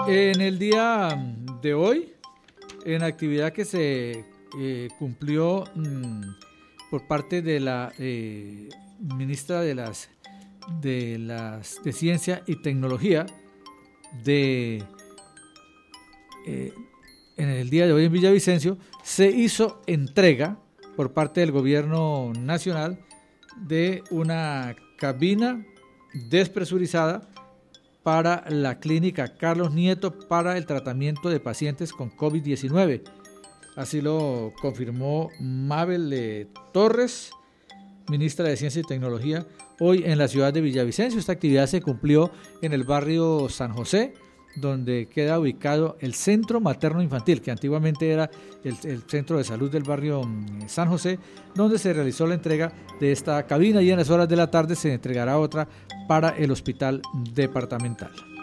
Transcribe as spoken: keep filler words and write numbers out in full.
En el día de hoy, en actividad que se eh, cumplió mmm, por parte de la eh, ministra de las de las de Ciencia y Tecnología de eh, en el día de hoy en Villavicencio, se hizo entrega por parte del gobierno nacional de una cabina despresurizada para la clínica Carlos Nieto para el tratamiento de pacientes con COVID diecinueve. Así lo confirmó Mabel eh, Torres, ministra de Ciencia y Tecnología, hoy en la ciudad de Villavicencio. Esta actividad se cumplió en el barrio San José, donde queda ubicado el Centro Materno Infantil, que antiguamente era el, el centro de salud del barrio San José, donde se realizó la entrega de esta cabina, y en las horas de la tarde se entregará otra para el hospital departamental.